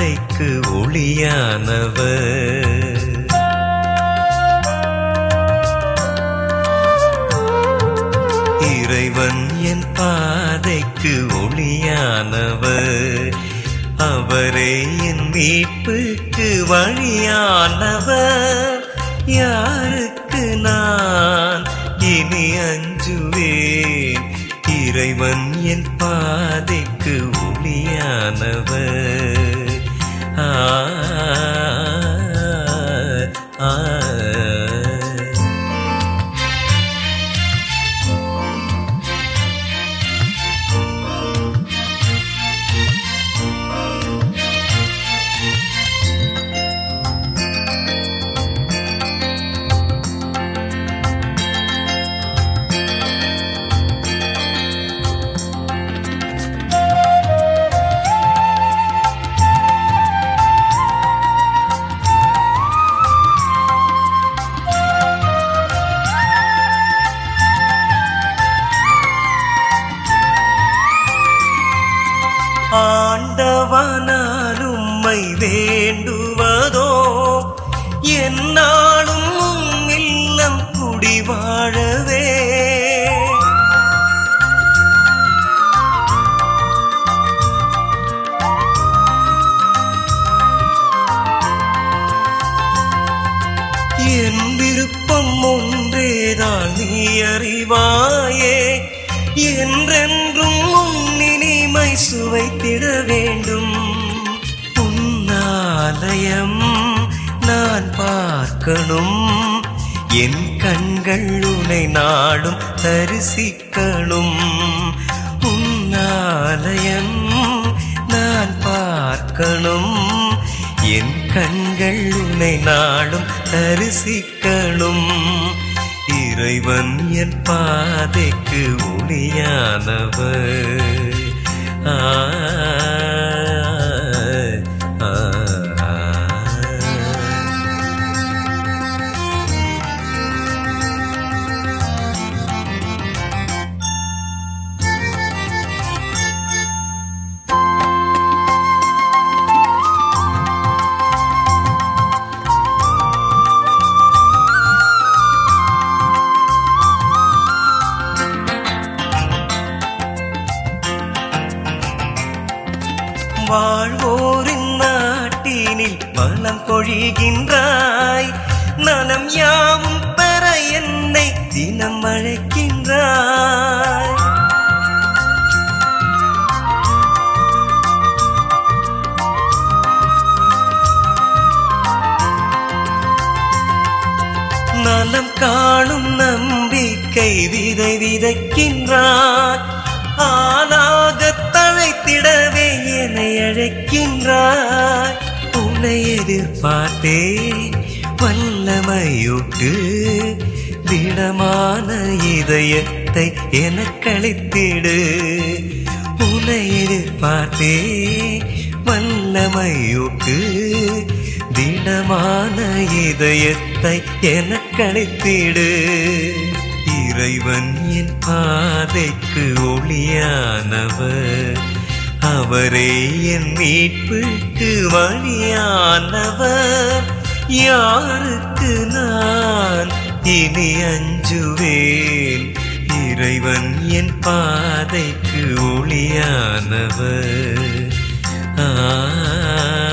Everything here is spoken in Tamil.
பாதைக்கு ஒளியானவர். இறைவன் என் பாதைக்கு ஒளியானவர். அவரே என் மீட்புக்கு வழியானவர். யாருக்கு நான் இனி அஞ்சுவேன்? இறைவன் என் பாதைக்கு ஒளியானவர். ஆ ஆ ஆண்டவனார் உம்மை வேண்டுவதோ என்னாலும் உம் இல்லம் குடிவாழவே. என் விருப்பம் ஒன்றேதான் நீ அறிவாயே. என்றென்றும் உன் இனிமை சுவைத்திட வேண்டும். உன்னாலயம் நான் பார்க்கணும். என் கண்கள் உன்னை நாடும் தரிசிக்கணும். உன்னாலயம் நான் பார்க்கணும். என் கண்கள் உன்னை நாடும் தரிசிக்கணும். இறைவன் என் பாதைக்கு ஒளியானவர். ஆ ஆ வாழ்வோரின் நாட்டினில் வளம் பொழிகின்றாய். நலம் யாவும் பெற என்னை தினம் அழைக்கின்றாய். நலம் காணும் நம்பிக்கை விதை விதைக்கின்றாய். ஆளாக தழைத்திடவே என்னை அழைக்கின்றாய். உன்னை எதிர்பார்த்தே வல்லமையூட்டு. திடமான இதயத்தை எனக்களித்திடு. உன்னை எதிர்பார்த்தே வல்லமையூட்டு. திடமான இதயத்தை எனக்களித்திடு. இறைவன் என் பாதைக்கு ஒளியானவர். அவரே என் மீட்புக்கு வழியானவர். யாருக்கு நான் இனி அஞ்சுவேன்? இறைவன் என் பாதைக்கு ஒளியானவர். ஆ